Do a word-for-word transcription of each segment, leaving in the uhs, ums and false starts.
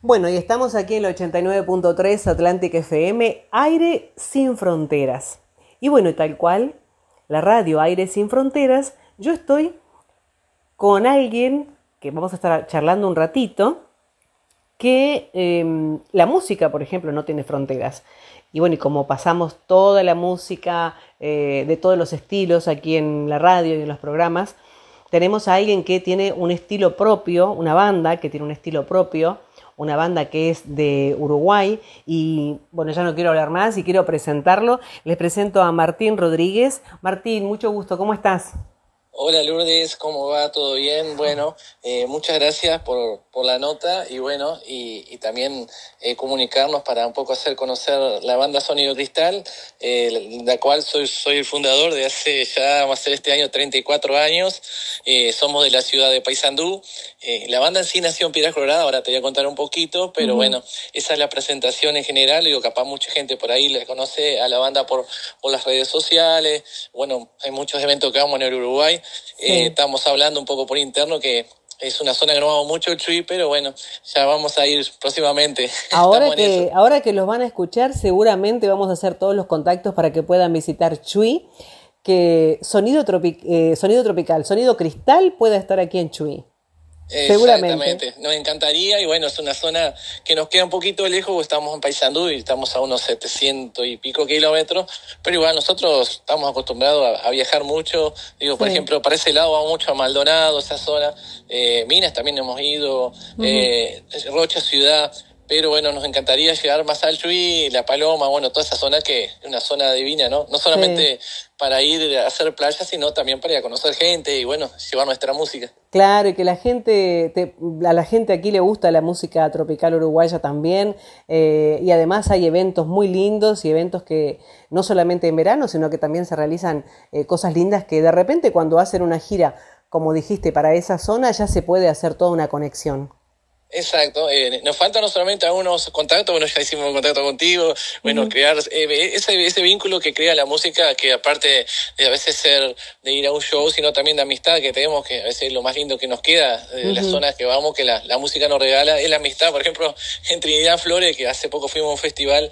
Bueno, y estamos aquí en el ochenta y nueve punto tres Atlantic F M, Aire sin Fronteras. Y bueno, tal cual, la radio Aire sin Fronteras, yo estoy con alguien que vamos a estar charlando un ratito, que eh, la música, por ejemplo, no tiene fronteras. Y bueno, y como pasamos toda la música eh, de todos los estilos aquí en la radio y en los programas, tenemos a alguien que tiene un estilo propio, una banda que tiene un estilo propio, una banda que es de Uruguay. Y bueno, ya no quiero hablar más y quiero presentarlo. Les presento a Martín Rodríguez. Martín, mucho gusto, ¿cómo estás? Hola Lourdes, ¿cómo va? ¿Todo bien? Bueno, eh, muchas gracias por, por la nota y bueno, y, y también eh, comunicarnos para un poco hacer conocer la banda Sonido Cristal, eh, la cual soy, soy el fundador de hace ya, va a ser este año treinta y cuatro años, eh, somos de la ciudad de Paysandú. Eh, la banda en sí nació en Piedras Coloradas, ahora te voy a contar un poquito, pero uh-huh. Bueno, esa es la presentación en general. Digo, capaz mucha gente por ahí le conoce a la banda por, por las redes sociales. Bueno, hay muchos eventos que vamos en el Uruguay. Sí. Eh, estamos hablando un poco por interno que es una zona que no vamos mucho el Chuy, pero bueno, ya vamos a ir próximamente. Ahora que, ahora que los van a escuchar, seguramente vamos a hacer todos los contactos para que puedan visitar Chuy, que sonido, tropi, eh, sonido tropical, sonido cristal pueda estar aquí en Chuy. Exactamente, nos encantaría y bueno, es una zona que nos queda un poquito lejos, estamos en Paysandú y estamos a unos setecientos y pico kilómetros, pero igual nosotros estamos acostumbrados a, a viajar mucho, digo, por sí. ejemplo, para ese lado vamos mucho a Maldonado, esa zona, eh, Minas también hemos ido, uh-huh. eh, Rocha Ciudad, pero bueno, nos encantaría llegar más al Chuy, La Paloma, bueno, toda esa zona que es una zona divina, ¿no? No solamente sí. para ir a hacer playa, sino también para ir a conocer gente y bueno, llevar nuestra música. Claro, y que la gente, te, a la gente aquí le gusta la música tropical uruguaya también, eh, y además hay eventos muy lindos y eventos que no solamente en verano, sino que también se realizan eh, cosas lindas que de repente cuando hacen una gira, como dijiste, para esa zona ya se puede hacer toda una conexión. Exacto, eh, nos faltan no solamente algunos contactos, bueno, ya hicimos contacto contigo, bueno, uh-huh. crear eh, ese, ese vínculo que crea la música, que aparte de a veces ser de ir a un show, sino también de amistad que tenemos, que a veces es lo más lindo que nos queda de uh-huh. las zonas que vamos, que la, la música nos regala, es la amistad. Por ejemplo, en Trinidad Flores, que hace poco fuimos a un festival,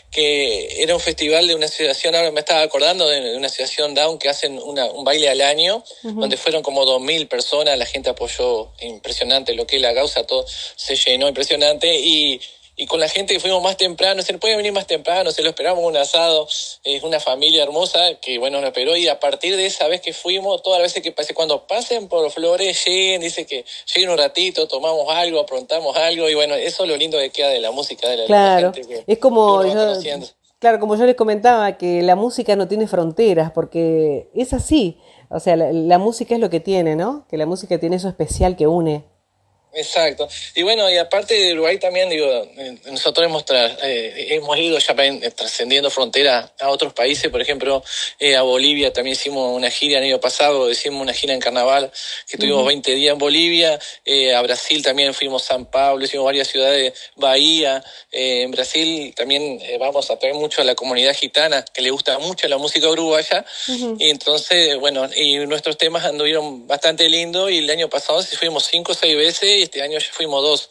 que era un festival de una asociación, ahora me estaba acordando, de, de una asociación Down, que hacen una, un baile al año, uh-huh. donde fueron como dos mil personas, la gente apoyó, impresionante lo que es la causa, todo se llenó impresionante y, y con la gente que fuimos más temprano, se puede venir más temprano, se lo esperamos un asado, es una familia hermosa que bueno nos esperó y a partir de esa vez que fuimos, todas las veces que pase, cuando pasen por Flores, lleguen, dice que lleguen un ratito, tomamos algo, aprontamos algo y bueno, eso es lo lindo que queda de la música, de la, claro, de la gente que es como uno va yo, conociendo. Claro, como yo les comentaba, que la música no tiene fronteras, porque es así, o sea, la, la música es lo que tiene, ¿no? Que la música tiene eso especial que une. Exacto. Y bueno, y aparte de Uruguay también, digo, nosotros hemos tra- eh, hemos ido ya trascendiendo fronteras a otros países, por ejemplo, eh, a Bolivia también hicimos una gira el año pasado, hicimos una gira en carnaval, que tuvimos uh-huh. veinte días en Bolivia, eh, a Brasil también fuimos a San Pablo, hicimos varias ciudades, Bahía, eh, en Brasil también eh, vamos a traer mucho a la comunidad gitana, que le gusta mucho la música uruguaya, uh-huh. y entonces, bueno, y nuestros temas anduvieron bastante lindos, y el año pasado fuimos cinco o seis veces, este año ya fuimos dos.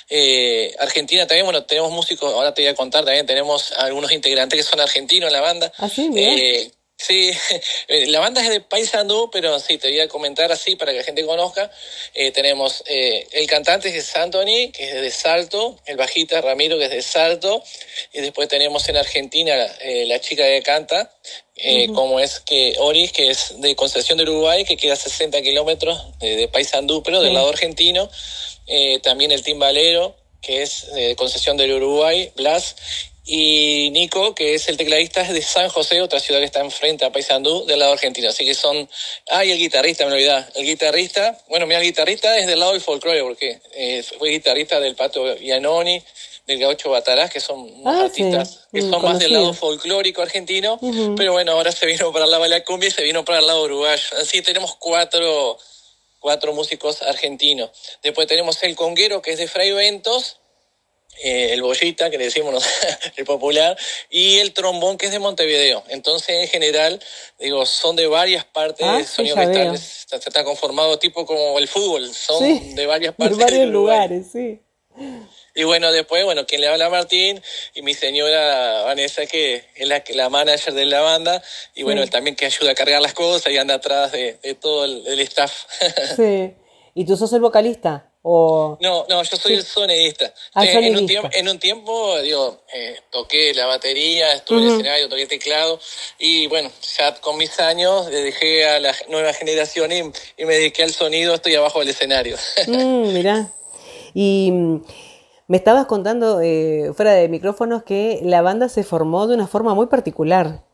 Eh, Argentina también, bueno, tenemos músicos, ahora te voy a contar, también tenemos algunos integrantes que son argentinos en la banda. ¿Ah, sí? Bien. Eh, sí, la banda es de Paysandú, pero sí, te voy a comentar así para que la gente conozca. Eh, tenemos eh, el cantante que es Anthony, que es de Salto, el bajista Ramiro, que es de Salto, y después tenemos en Argentina eh, la chica que canta, Eh, uh-huh. como es que Oris, que es de Concepción del Uruguay, que queda a sesenta kilómetros de, de Paysandú, pero sí. del lado argentino. Eh, también el timbalero, que es de Concepción del Uruguay, Blas, y Nico, que es el tecladista, es de San José, otra ciudad que está enfrente a Paysandú, del lado argentino. Así que son... Ah, y el guitarrista, me olvidaba. El guitarrista, bueno, mira, el guitarrista es del lado del folclore, porque eh, fue guitarrista del Pato Iannoni, del Gaucho Batarás, que son unos ah, artistas sí. que mm, son conocido. Más del lado folclórico argentino, uh-huh. pero bueno, ahora se vino para el lado de la cumbia y se vino para el lado uruguayo. Así tenemos cuatro, cuatro músicos argentinos. Después tenemos el conguero, que es de Fray Ventos, eh, el bollita, que le decimos, ¿no? el popular, y el trombón, que es de Montevideo. Entonces, en general, digo, son de varias partes, ah, el sí, sonido cristal está, está conformado tipo como el fútbol, son sí, de varias partes de varios del Uruguay. lugares, sí. Y bueno, después, bueno, quien le habla Martín y mi señora Vanessa, que es la, la manager de la banda, y bueno, él Sí, también que ayuda a cargar las cosas y anda atrás de, de todo el, el staff. sí. ¿Y tú sos el vocalista? ¿O...? No, no, yo soy el Sí. sonidista. Ah, Estoy en un tiempo, sonidista. en un tiempo, digo, eh, toqué la batería, estuve en el Ujú. escenario, toqué teclado, y bueno, ya con mis años eh, dejé a la nueva generación y, y me dediqué al sonido, estoy abajo del escenario. Mm, mirá. Y mm, me estabas contando eh, fuera de micrófonos que la banda se formó de una forma muy particular.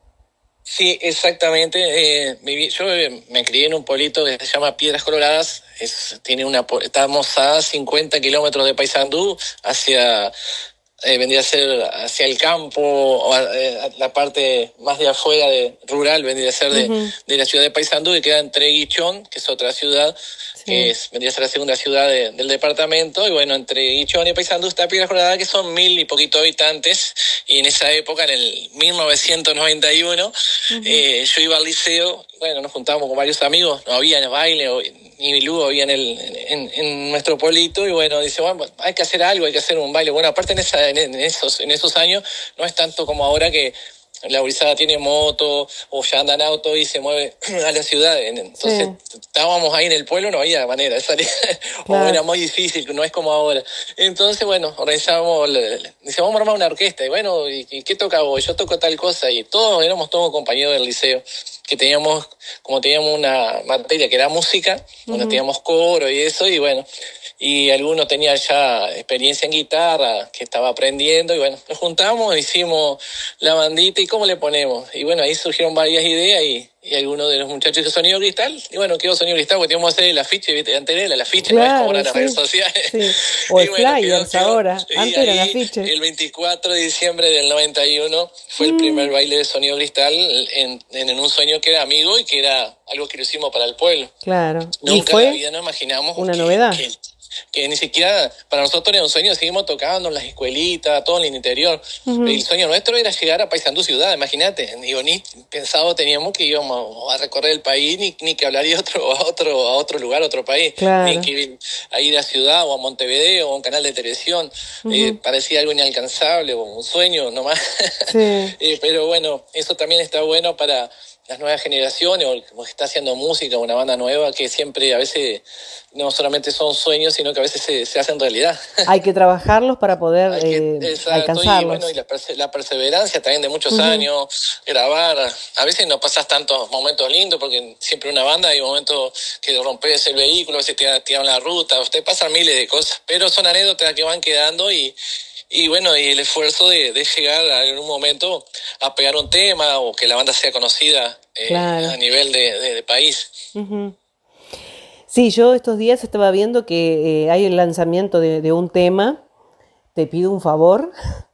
Sí, exactamente. Eh, mi vi- yo eh, me crié en un pueblito que se llama Piedras Coloradas. Es, tiene una, po- estamos a cincuenta kilómetros de Paysandú, hacia, eh, vendría a ser hacia el campo, o a, eh, a la parte más de afuera, de rural, vendría a ser de, Ujú. de la ciudad de Paysandú, que queda entre Guichón, que es otra ciudad, que Sí. es, vendría a ser la segunda ciudad de- del departamento, y bueno, entre Guichón y Paysandú está Piedras Coloradas, que son mil y poquito habitantes, y en esa época, en el mil novecientos noventa y uno, Ujú. eh, yo iba al liceo, bueno, nos juntábamos con varios amigos, no había baile, o- ni Lu había en, el, en, en nuestro pueblito, y bueno, dice, bueno, hay que hacer algo, hay que hacer un baile. Bueno, aparte en, esa, en, en esos, en esos años no es tanto como ahora que la gurizada tiene moto o ya anda en auto y se mueve a la ciudad. Entonces Sí, estábamos ahí en el pueblo, no había manera de salir, o era claro. muy difícil, no es como ahora. Entonces, bueno, organizamos, le- le- dice, vamos a armar una orquesta, y bueno, ¿y, y qué toca vos? Yo toco tal cosa, y todos éramos todos compañeros del liceo, que teníamos, como teníamos una materia que era música, donde Ujú. teníamos coro y eso, y bueno, y alguno tenía ya experiencia en guitarra, que estaba aprendiendo, y bueno, nos juntamos, hicimos la bandita, y cómo le ponemos. Y bueno, ahí surgieron varias ideas, y, y algunos de los muchachos hizo Sonido Cristal, y bueno, quedó Sonido Cristal, porque teníamos que hacer el afiche, ¿viste? Antes era el afiche, no es como ahora Claro, las redes sí. sociales. Sí. O Y el bueno, quedó, flyers quedó, ahora. y Antes eran ahí afiches. el veinticuatro de diciembre del noventa y uno fue el Mm, primer baile de Sonido Cristal en, en, en un sueño que era amigo y que era algo que lo hicimos para el pueblo. claro. Y Nunca en la fue vida nos imaginamos una que, novedad. que, que ni siquiera para nosotros era un sueño, seguimos tocando en las escuelitas, todo en el interior. El Ujú. sueño nuestro era llegar a Paysandú ciudad, imagínate. Digo, ni pensado teníamos que íbamos a recorrer el país, ni, ni que hablaría otro, a otro, a otro lugar, a otro país, ni Claro. que ir a ir a ciudad o a Montevideo o a un canal de televisión. Eh, Ujú. parecía algo inalcanzable o un sueño nomás. Sí. Eh, pero bueno, eso también está bueno para las nuevas generaciones, o que está haciendo música, una banda nueva, que siempre a veces no solamente son sueños, sino que a veces se, se hacen realidad. Hay que trabajarlos para poder Hay que, eh, exacto, y bueno, y alcanzarlos. la, perse- la perseverancia también de muchos Ujú. años, grabar. A veces no pasas tantos momentos lindos, porque siempre en una banda hay momentos que rompes el vehículo, a veces te tiran la ruta, usted pasan miles de cosas, pero son anécdotas que van quedando, y, y bueno, y el esfuerzo de, de llegar a, en un momento a pegar un tema o que la banda sea conocida eh, a Claro. nivel de, de, de país. Ujú. Sí, yo estos días estaba viendo que eh, hay el lanzamiento de, de un tema. Te pido un favor.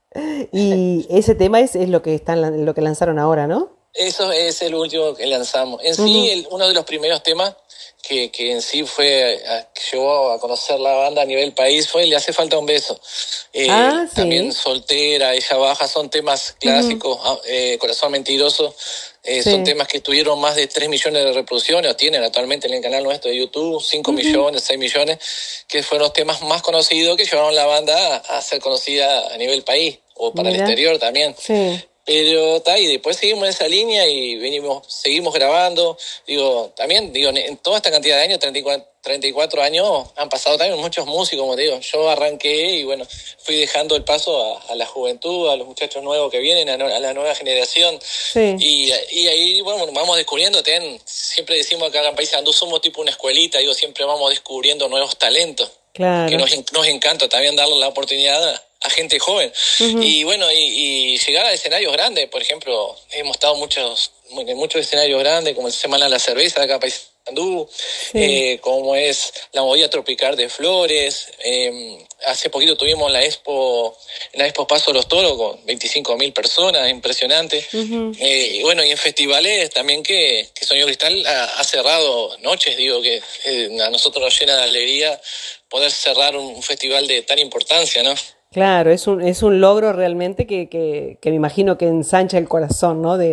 Y ese tema es, es lo que están, lo que lanzaron ahora, ¿no? Eso es el último que lanzamos. En sí, Ujú. el, uno de los primeros temas que, que en sí fue, a, que llevó a conocer la banda a nivel país fue Le hace falta un beso. Ah, Eh, también sí. Soltera, Ella baja, son temas Ujú. clásicos. Ah, eh, Corazón mentiroso, eh, son Sí. temas que tuvieron más de tres millones de reproducciones, o tienen actualmente en el canal nuestro de YouTube, cinco Ujú. millones, seis millones, que fueron los temas más conocidos que llevaron la banda a, a ser conocida a nivel país, o para el Mira. exterior también. Sí. Pero está, y después seguimos en esa línea y venimos, seguimos grabando. Digo, también, digo, en toda esta cantidad de años, treinta y cuatro, treinta y cuatro años, han pasado también muchos músicos, como te digo. Yo arranqué y bueno, fui dejando el paso a, a la juventud, a los muchachos nuevos que vienen, a, no- a la nueva generación. Sí. Y, y ahí, bueno, vamos descubriendo, ten, siempre decimos acá en País Andú somos tipo una escuelita, digo, siempre vamos descubriendo nuevos talentos, que Claro. nos, en- nos encanta también darle la oportunidad a, a gente joven. Ujú. Y bueno, y, y llegar a escenarios grandes, por ejemplo, hemos estado muchos, en muchos escenarios grandes, como el Semana de la Cerveza de acá en Paysandú, Sí. eh, como es la Movida Tropical de Flores. Eh, hace poquito tuvimos la Expo, la Expo Paso de los Toros con veinticinco mil personas, impresionante. Ujú. Eh, y bueno, y en festivales también que, que Sonido Cristal ha, ha cerrado noches, digo, que eh, a nosotros nos llena de alegría poder cerrar un festival de tal importancia, ¿no? Claro, es un, es un logro realmente que, que, que me imagino que ensancha el corazón, ¿no? De,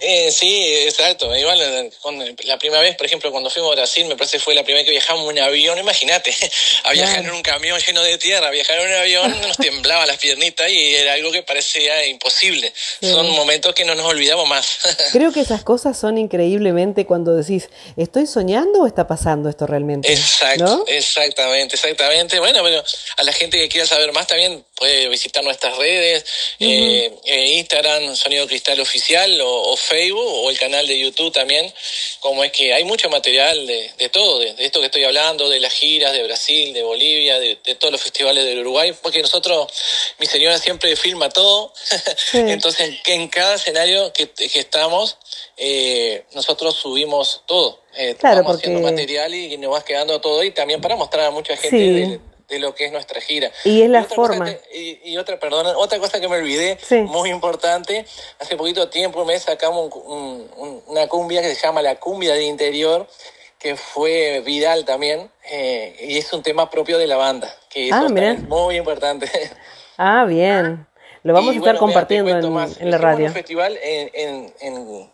Eh, sí, exacto. Igual eh, con la primera vez, por ejemplo, cuando fuimos a Brasil, me parece que fue la primera vez que viajamos en un avión, imagínate, a viajar Claro. en un camión lleno de tierra, a viajar en un avión, nos temblaban las piernitas y era algo que parecía imposible. Son Sí. momentos que no nos olvidamos más. Creo que esas cosas son increíblemente cuando decís, ¿estoy soñando o está pasando esto realmente? Exacto, ¿No? exactamente, exactamente. Bueno, pero a la gente que quiera saber más también puede visitar nuestras redes, Ujú. eh, eh, Instagram, Sonido Cristal Oficial o, o Facebook o el canal de YouTube también. Como es que hay mucho material de, de todo, de, de esto que estoy hablando, de las giras de Brasil, de Bolivia, de, de todos los festivales del Uruguay, porque nosotros, mi señora siempre filma todo, Sí. entonces en cada escenario que, que estamos, eh, nosotros subimos todo. Eh, Claro, vamos haciendo porque material y, y nos vas quedando todo y también para mostrar a mucha gente sí, de, de lo que es nuestra gira. y es Y la otra cosa forma. que, y, y otra, perdón, otra cosa que me olvidé, Sí. muy importante, hace poquito tiempo me sacamos un, un, un, una cumbia que se llama La Cumbia de Interior, que fue viral también, eh, y es un tema propio de la banda, que Ah, eso también es mira. muy importante. Ah, bien. Lo vamos Y a estar bueno, mira, te compartiendo cuento en, más. en la Hicimos en un radio. festival en, en, en,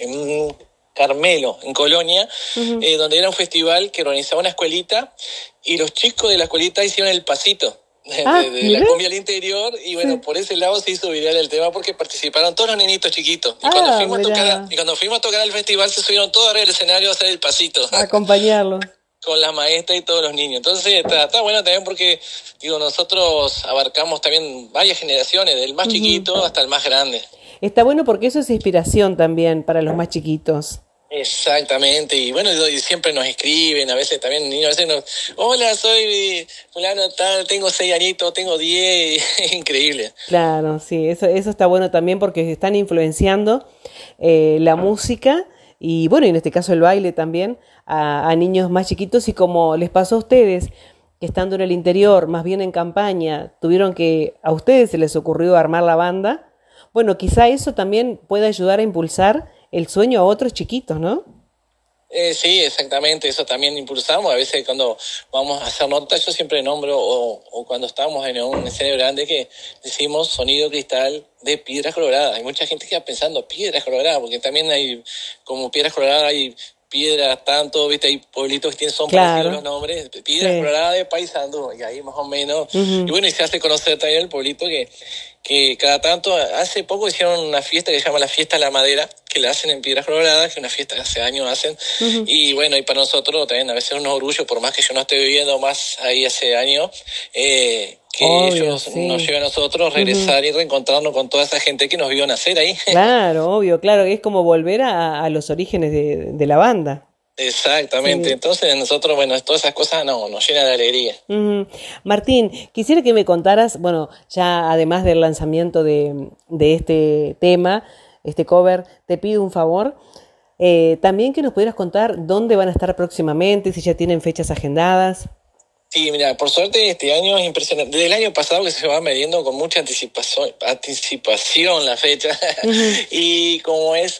en Carmelo, en Colonia, Ujú. eh, donde era un festival que organizaba una escuelita y los chicos de la escuelita hicieron el pasito de, de, Ah, de la mira. cumbia al interior y bueno, Sí. por ese lado se hizo viral el tema porque participaron todos los nenitos chiquitos. Y cuando Ah, fuimos a tocar, a- mira. y cuando fuimos a tocar al festival se subieron todos arriba del escenario a hacer el pasito. Acompañarlos. Con la maestra y todos los niños. Entonces está, está bueno también porque, digo, nosotros abarcamos también varias generaciones, del más Ujú. chiquito hasta el más grande. Está bueno porque eso es inspiración también para los más chiquitos. Exactamente, y bueno, y siempre nos escriben, a veces también niños, a veces nos, hola, soy fulano tal, tengo seis añitos, tengo diez, es increíble. Claro, sí, eso, eso está bueno también porque están influenciando eh, la música y bueno, y en este caso el baile también a, a niños más chiquitos y como les pasó a ustedes, que estando en el interior, más bien en campaña, tuvieron que, a ustedes se les ocurrió armar la banda, bueno, quizá eso también pueda ayudar a impulsar el sueño a otros chiquitos, ¿no? Eh, sí, exactamente, eso también impulsamos. A veces cuando vamos a hacer notas, yo siempre nombro, o, o cuando estamos en un escenario grande, que decimos sonido cristal de Piedras Coloradas. Hay mucha gente que va pensando Piedras Coloradas, porque también hay, como Piedras Coloradas, hay piedras tanto, viste, hay pueblitos que tienen, son parecidos los Claro, nombres, Piedras sí. Coloradas de Paysandú, y ahí más o menos. Y Ujú. bueno, y se hace conocer también el pueblito que, que cada tanto, hace poco hicieron una fiesta que se llama la Fiesta de la Madera, que la hacen en Piedras Coloradas, que es una fiesta que hace años hacen, Ujú. y bueno, y para nosotros también a veces es un orgullo, por más que yo no esté viviendo más ahí hace años, eh, que Obvio, ellos nos sí. lleven a nosotros Ujú. regresar y reencontrarnos con toda esa gente que nos vio nacer ahí. Claro, obvio, claro, es como volver a, a los orígenes de, de la banda. Exactamente, Sí. entonces nosotros, bueno, todas esas cosas no, nos llenan de alegría. Ujú. Martín, quisiera que me contaras, bueno, ya además del lanzamiento de, de este tema, este cover, te pido un favor, eh, también que nos pudieras contar dónde van a estar próximamente, si ya tienen fechas agendadas. Sí, mira, por suerte este año es impresionante. Desde el año pasado que se va midiendo con mucha anticipación, anticipación la fecha. Ujú. Y como es,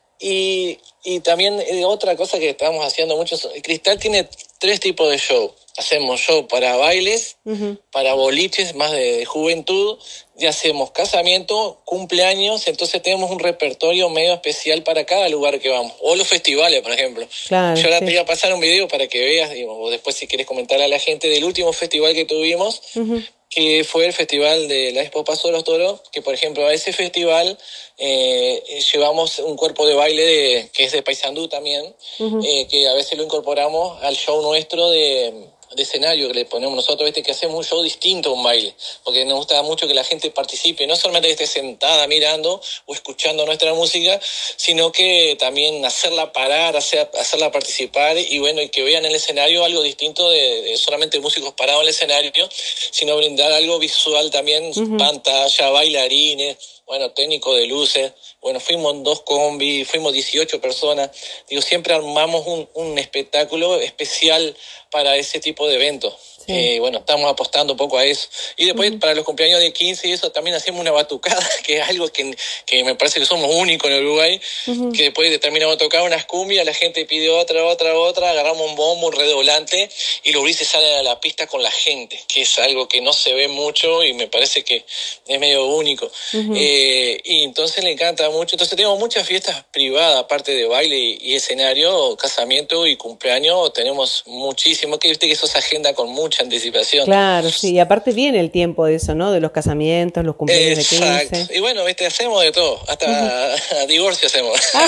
y, y también eh, otra cosa que estamos haciendo mucho, Cristal tiene tres tipos de show. Hacemos show para bailes, Ujú. para boliches más de, de juventud, y hacemos casamiento, cumpleaños, entonces tenemos un repertorio medio especial para cada lugar que vamos. O los festivales, por ejemplo. Yo Claro, ahora te sí. voy a pasar un video para que veas, digo, o después si quieres comentar a la gente del último festival que tuvimos, Ujú. que fue el festival de la Expo Paso de los Toros, que por ejemplo a ese festival eh, llevamos un cuerpo de baile de, que es de Paysandú también, Ujú. eh, que a veces lo incorporamos al show nuestro de, de escenario que le ponemos nosotros, viste, que hacemos un show distinto a un baile, porque nos gusta mucho que la gente participe, no solamente que esté sentada mirando o escuchando nuestra música, sino que también hacerla parar, hacer, hacerla participar y bueno, y que vean en el escenario algo distinto de, de solamente músicos parados en el escenario, sino brindar algo visual también, Ujú. pantalla, bailarines, bueno, técnico de luces, bueno, fuimos en dos combis, fuimos dieciocho personas, digo, siempre armamos un, un espectáculo especial para ese tipo de eventos. Sí. Eh, bueno, estamos apostando un poco a eso. Y después, uh-huh. para los cumpleaños de quince y eso, también hacemos una batucada, que es algo que, que me parece que somos únicos en Uruguay, uh-huh. que después terminamos de tocar unas cumbias, la gente pide otra, otra, otra, agarramos un bombo, un redoblante, y los grises salen a la pista con la gente, que es algo que no se ve mucho y me parece que es medio único. Uh-huh. Eh, y entonces le encanta mucho. Entonces tenemos muchas fiestas privadas, aparte de baile y, y escenario, casamiento y cumpleaños, tenemos muchísimo, que viste que eso se agenda con mucha anticipación. Claro, sí, y aparte viene el tiempo de eso, ¿no? De los casamientos, los cumpleaños Exacto. de quince. Y bueno, viste, hacemos de todo, hasta uh-huh. divorcio hacemos. Ah,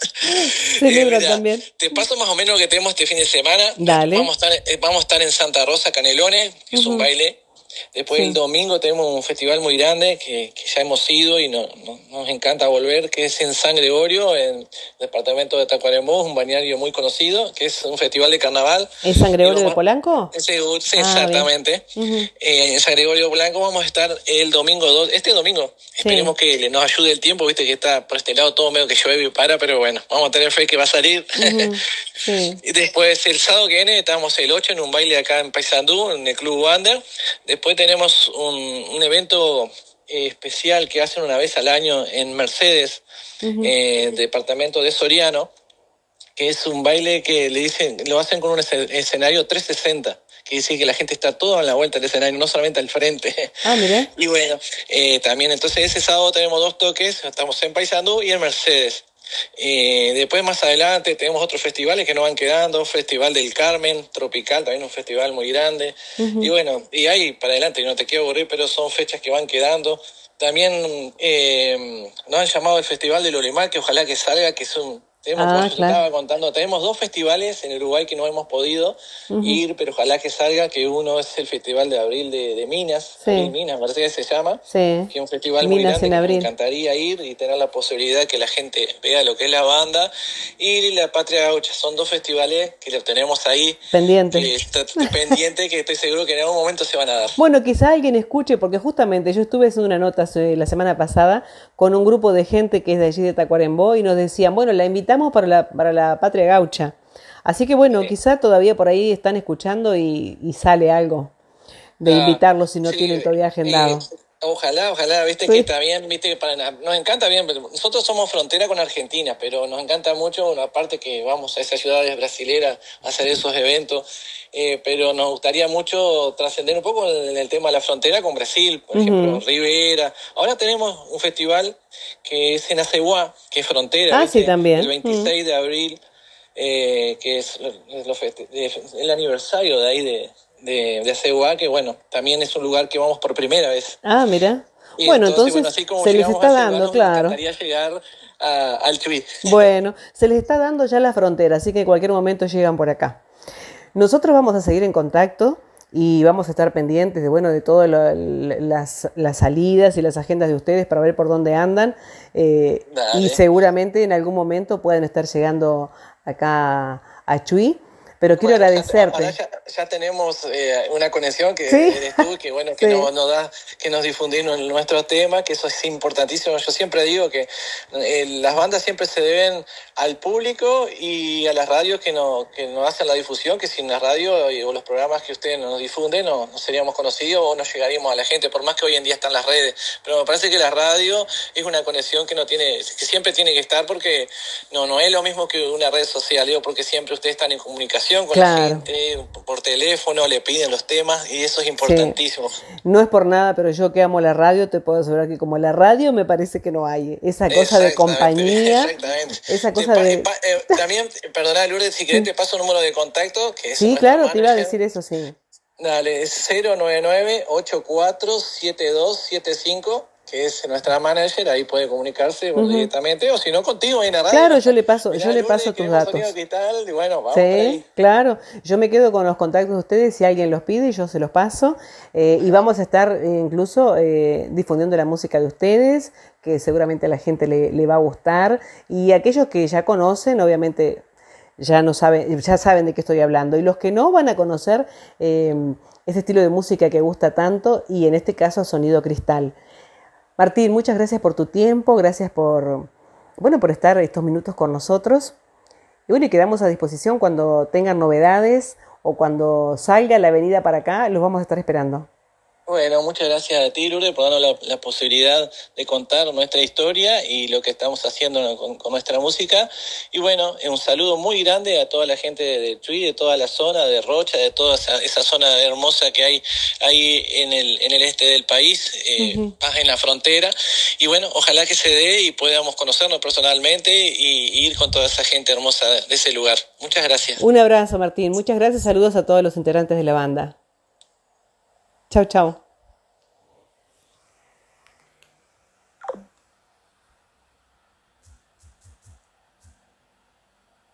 celebra eh, también. Te paso más o menos lo que tenemos este fin de semana. Dale. Vamos a estar, vamos a estar en Santa Rosa, Canelones, que uh-huh. es un baile. Después sí. el domingo tenemos un festival muy grande que, que ya hemos ido y no, no, nos encanta volver, que es en San Gregorio, en el departamento de Tacuarembó, un balneario muy conocido, que es un festival de carnaval. ¿Es San Gregorio de Polanco? Sí, sí, ah, exactamente. Uh-huh. eh, en San Gregorio de Polanco vamos a estar el domingo dos, este domingo. Sí. Esperemos que nos ayude el tiempo, viste que está por este lado todo medio que llueve y para, pero bueno, vamos a tener fe que va a salir. Uh-huh. Sí. Y después el sábado que viene estamos el ocho en un baile acá en Paysandú, en el Club Wander. Después tenemos un, un evento eh, especial que hacen una vez al año en Mercedes, uh-huh. eh, departamento de Soriano, que es un baile que le dicen, lo hacen con un escenario trescientos sesenta, que dice que la gente está toda en la vuelta del escenario, no solamente al frente. Ah, mira. Y bueno, eh, también entonces ese sábado tenemos dos toques, estamos en Paysandú y en Mercedes. Eh, después más adelante tenemos otros festivales que nos van quedando, Festival del Carmen, Tropical, también un festival muy grande, uh-huh. y bueno, y ahí para adelante, no te quiero aburrir, pero son fechas que van quedando. También eh, nos han llamado el Festival del Olimar, que ojalá que salga, que es un... Tenemos, ah, como claro. estaba contando, tenemos dos festivales en Uruguay que no hemos podido uh-huh. ir, pero ojalá que salga, que uno es el Festival de Abril de, de Minas, sí. Abril Minas, parece que se llama, sí. que es un festival Minas muy grande, que me encantaría ir y tener la posibilidad de que la gente vea lo que es la banda, y la Patria Gaucha, son dos festivales que los tenemos ahí pendientes, que, está, pendiente, que estoy seguro que en algún momento se van a dar. Bueno, quizá alguien escuche, porque justamente yo estuve haciendo una nota la semana pasada con un grupo de gente que es de allí de Tacuarembó y nos decían, bueno, la invitamos para la, para la Patria Gaucha. Así que bueno, sí. quizá todavía por ahí están escuchando y, y sale algo de ah, invitarlos si no sí, tienen todavía agendado. Eh, ojalá, ojalá, viste sí. que también, viste que para, nos encanta bien, nosotros somos frontera con Argentina, pero nos encanta mucho, bueno, aparte que vamos a esas ciudades brasileras a hacer esos eventos, eh, pero nos gustaría mucho trascender un poco en el tema de la frontera con Brasil, por uh-huh. ejemplo, Rivera. Ahora tenemos un festival que es en Aceguá, que es frontera, ah, ¿viste? Sí, también. El veintiséis uh-huh. de abril, eh, que es, es lo festi- el aniversario de ahí de... de, de Aceguá, que bueno, también es un lugar que vamos por primera vez. Ah, mira. Y bueno, entonces, entonces bueno, se les está Aceguá, dando, claro. Me encantaría llegar a, al Chuy. Bueno, se les está dando ya la frontera, así que en cualquier momento llegan por acá. Nosotros vamos a seguir en contacto y vamos a estar pendientes de, bueno, de todas las, las salidas y las agendas de ustedes para ver por dónde andan. Eh, y seguramente en algún momento puedan estar llegando acá a Chuy. Pero quiero bueno, agradecerte. Ya, ya, ya tenemos eh, una conexión que ¿sí? eres tú, que bueno, que sí. nos, nos da, que nos difundís nuestro tema, que eso es importantísimo. Yo siempre digo que eh, las bandas siempre se deben al público y a las radios que nos, que nos hacen la difusión, que sin las radios o los programas que ustedes nos difunden no, no seríamos conocidos o no llegaríamos a la gente, por más que hoy en día están las redes. Pero me parece que la radio es una conexión que no tiene, que siempre tiene que estar, porque no, no es lo mismo que una red social, digo, porque siempre ustedes están en comunicación con claro. la gente, por teléfono, le piden los temas y eso es importantísimo. Sí. No es por nada, pero yo que amo la radio, te puedo asegurar que como la radio me parece que no hay esa cosa de compañía. Exactamente. Esa cosa te, de... Pa, eh, también, perdona Lourdes, si querés sí. te paso un número de contacto. Que es sí, claro, te iba a decir eso, sí. Dale, es cero nueve nueve, ocho cuatro siete dos siete cinco, que es nuestra manager, ahí puede comunicarse uh-huh. directamente, o si no contigo en la radio. Claro, yo le paso, Mirá, yo le paso tus datos. Tal, y bueno, vamos sí, claro, yo me quedo con los contactos de ustedes, si alguien los pide, yo se los paso, eh, y vamos a estar eh, incluso eh, difundiendo la música de ustedes, que seguramente a la gente le, le va a gustar, y aquellos que ya conocen, obviamente ya no saben, ya saben de qué estoy hablando, y los que no van a conocer eh, ese estilo de música que gusta tanto, y en este caso Sonido Cristal. Martín, muchas gracias por tu tiempo, gracias por, bueno, por estar estos minutos con nosotros. Y bueno, y quedamos a disposición cuando tengan novedades o cuando salga la avenida para acá, los vamos a estar esperando. Bueno, muchas gracias a ti, Lourdes, por darnos la, la posibilidad de contar nuestra historia y lo que estamos haciendo con, con nuestra música. Y bueno, un saludo muy grande a toda la gente de, de Tui, de toda la zona, de Rocha, de toda esa, esa zona hermosa que hay ahí en el, en el este del país, eh, uh-huh. más en la frontera. Y bueno, ojalá que se dé y podamos conocernos personalmente y, y ir con toda esa gente hermosa de, de ese lugar. Muchas gracias. Un abrazo, Martín. Muchas gracias. Saludos a todos los integrantes de la banda. Chau, chau.